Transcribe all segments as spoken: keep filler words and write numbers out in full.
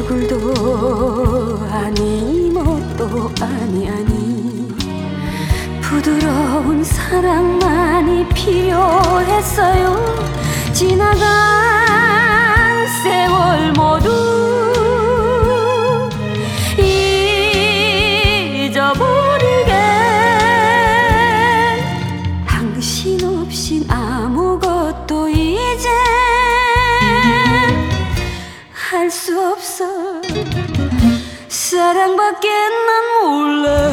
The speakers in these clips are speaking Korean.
얼굴도 아니 멋도 아니 아니 부드러운 사랑만이 필요했어요. 지나간 세월 모두 잊어버리게. 당신 없인 아무것도 이젠 할 수 없어. 사랑밖에 난 몰라.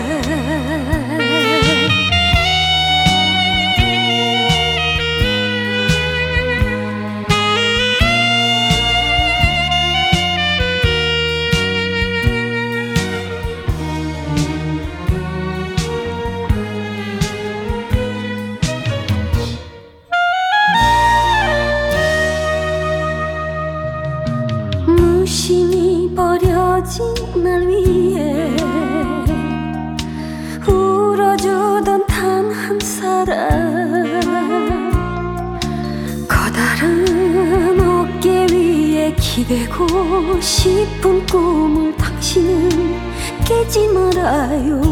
무심히 버려진 날 위해 울어주던 단 한 사람, 커다란 어깨 위에 기대고 싶은 꿈을 당신은 깨지 말아요.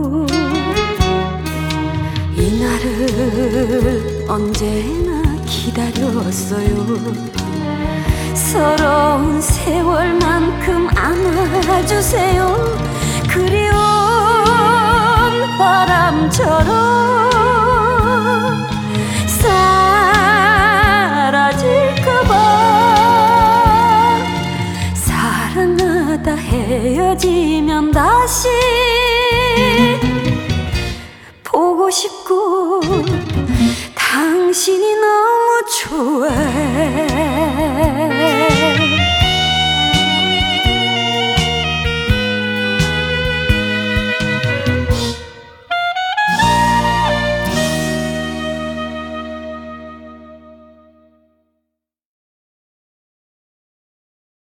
이날을 언제나 기다렸어요. 서러운 세월만큼 안아주세요. 그리운 바람처럼 사라질까봐. 사랑하다 헤어지면 다시 보고 싶고 당신이 너무 좋아.